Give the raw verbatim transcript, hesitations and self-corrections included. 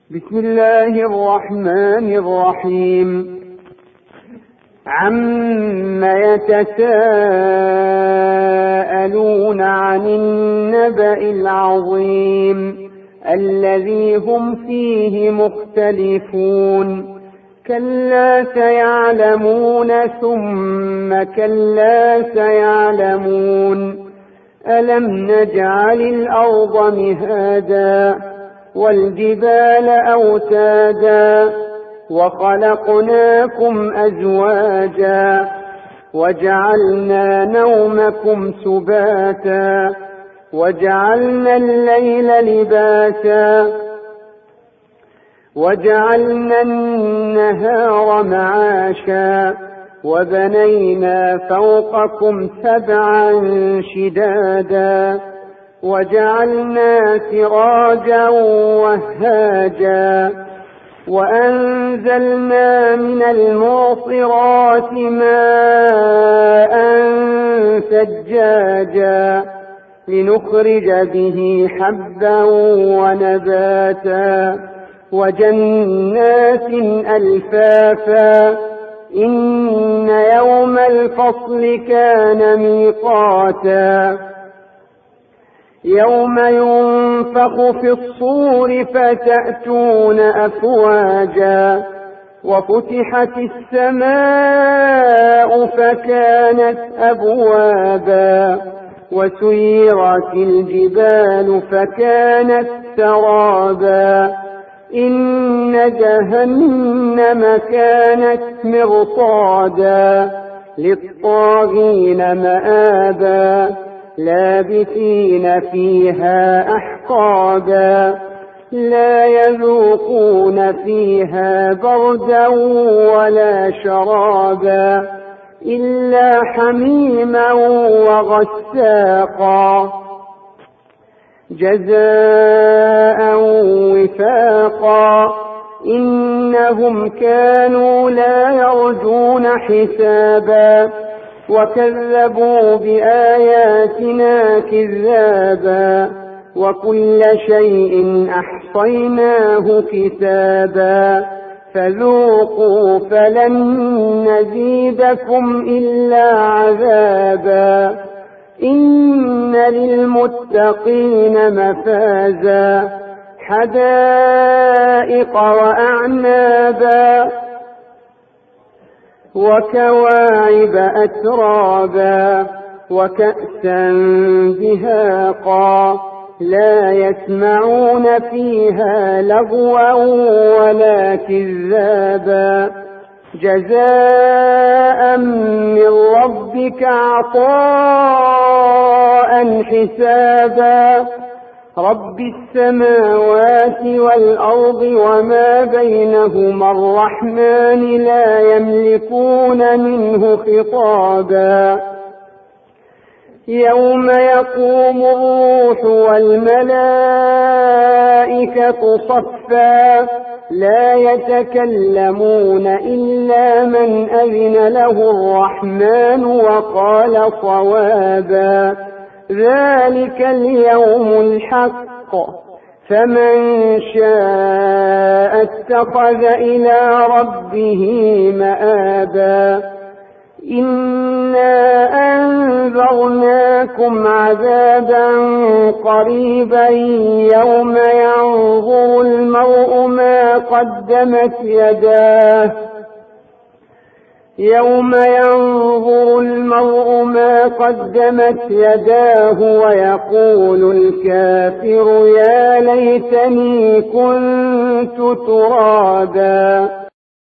بسم الله الرحمن الرحيم. عم يتساءلون عن النبأ العظيم الذي هم فيه مختلفون. كلا سيعلمون ثم كلا سيعلمون. ألم نجعل الأرض مهادا والجبال أوتادا وخلقناكم أزواجا وجعلنا نومكم سباتا وجعلنا الليل لباسا وجعلنا النهار معاشا وبنينا فوقكم سبعا شدادا وجعلنا سراجا وهاجا وأنزلنا من المعصرات ماء ثجاجا لنخرج به حبا ونباتا وجنات ألفافا إن يوم الفصل كان ميقاتا يوم ينفخ في الصور فتأتون أفواجا وفتحت السماء فكانت أبوابا وسيرت الجبال فكانت سرابا إن جهنم كانت مرصادا للطاغين مآبا لابثين فيها أحقابا لا يذوقون فيها بردا ولا شرابا إلا حميما وغساقا جزاء وفاقا إنهم كانوا لا يرجون حسابا وكذبوا بآياتنا كذابا وكل شيء أحصيناه كتابا فذوقوا فلن نزيدكم إلا عذابا إن للمتقين مفازا حدائق وأعنابا وكواعب أترابا وكأسا دهاقا لا يسمعون فيها لغوا ولا كذابا جزاء من ربك عطاء حسابا رب السماوات والأرض وما بينهما الرحمن لا يملكون منه خطابا يوم يقوم الروح والملائكة صفا لا يتكلمون إلا من أذن له الرحمن وقال صوابا ذلك اليوم الحق فمن شاء اتخذ إلى ربه مآبا إنا أنذرناكم عذابا قريبا يوم ينظر المرء ما قدمت يداه يوم ينظر المرء ما قدمت يداه ويقول الكافر يا ليتني كنت ترابا.